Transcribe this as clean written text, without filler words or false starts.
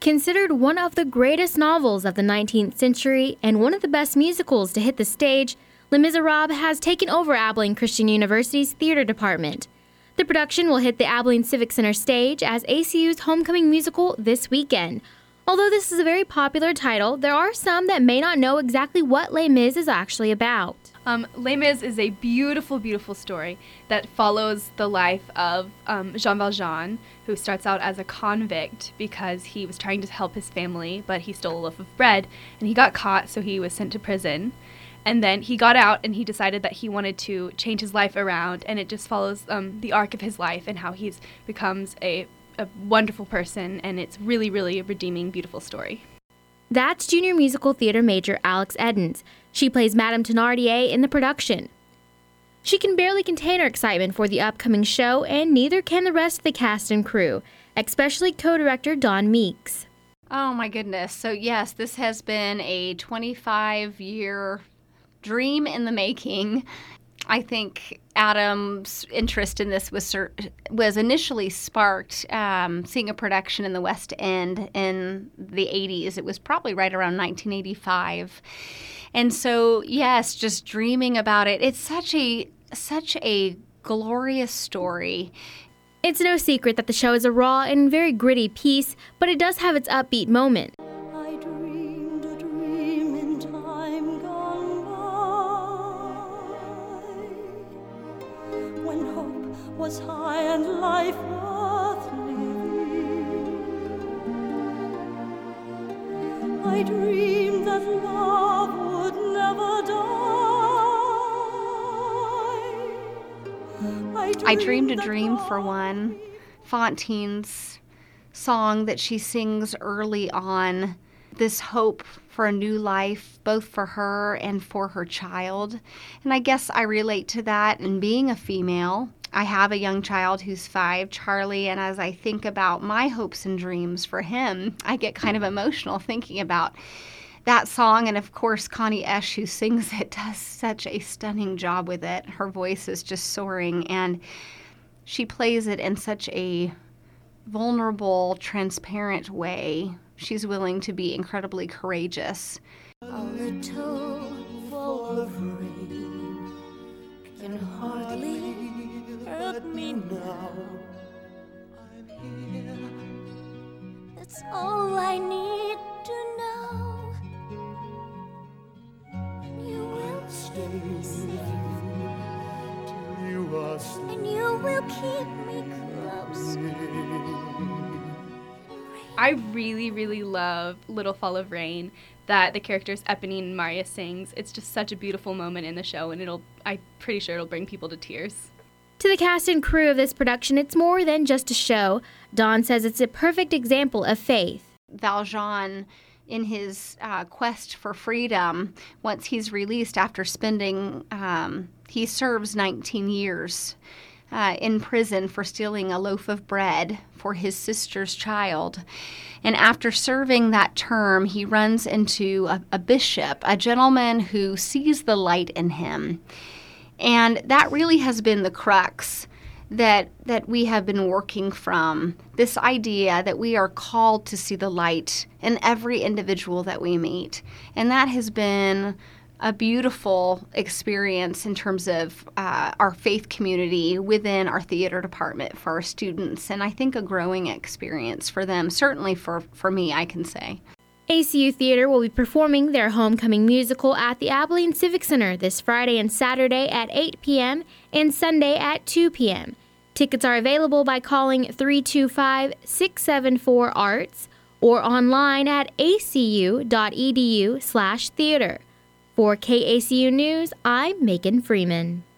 Considered one of the greatest novels of the 19th century and one of the best musicals to hit the stage, Les Miserables has taken over Abilene Christian University's theater department. The production will hit the Abilene Civic Center stage as ACU's homecoming musical this weekend. Although this is a very popular title, there are some that may not know exactly what Les Mis is actually about. Les Mis is a beautiful, beautiful story that follows the life of Jean Valjean, who starts out as a convict because he was trying to help his family, but he stole a loaf of bread, and he got caught, so he was sent to prison. And then he got out, and he decided that he wanted to change his life around, and it just follows the arc of his life and how he becomes a wonderful person, and it's really, really a redeeming, beautiful story. That's junior musical theater major Alex Edens. She plays Madame Thénardier in the production. She can barely contain her excitement for the upcoming show, and neither can the rest of the cast and crew, especially co-director Don Meeks. Oh my goodness. So yes, this has been a 25-year dream in the making. I think Adam's interest in this was initially sparked seeing a production in the West End in the 80s. It was probably right around 1985. And so, yes, just dreaming about it. It's such a glorious story. It's no secret that the show is a raw and very gritty piece, but it does have its upbeat moment. I dreamed a dream in time gone by, when hope was high and life worth living. I dreamed that love would never die. I dreamed a dream, for one. Fantine's song that she sings early on, this hope for a new life, both for her and for her child. And I guess I relate to that. And being a female, I have a young child who's 5, Charlie, and as I think about my hopes and dreams for him, I get kind of emotional thinking about that song. And of course, Connie Esch, who sings it, does such a stunning job with it. Her voice is just soaring, and she plays it in such a vulnerable, transparent way. She's willing to be incredibly courageous. A little fall of rain can hardly hurt me now. I'm here. That's all I need to know. You will stay safe till you are safe, and you will keep me close. I really, really love Little Fall of Rain that the characters Eponine and Maria sings. It's just such a beautiful moment in the show, and I'm pretty sure it'll bring people to tears. To the cast and crew of this production, it's more than just a show. Don says it's a perfect example of faith. Valjean, in his quest for freedom, once he's released after spending, he serves 19 years in prison for stealing a loaf of bread for his sister's child. And after serving that term, he runs into a bishop, a gentleman who sees the light in him. And that really has been the crux that we have been working from, this idea that we are called to see the light in every individual that we meet. And that has been a beautiful experience in terms of our faith community within our theater department for our students, and I think a growing experience for them, certainly for me, I can say. ACU Theater will be performing their homecoming musical at the Abilene Civic Center this Friday and Saturday at 8 p.m. and Sunday at 2 p.m. Tickets are available by calling 325-674-ARTS or online at acu.edu/theater. For KACU News, I'm Megan Freeman.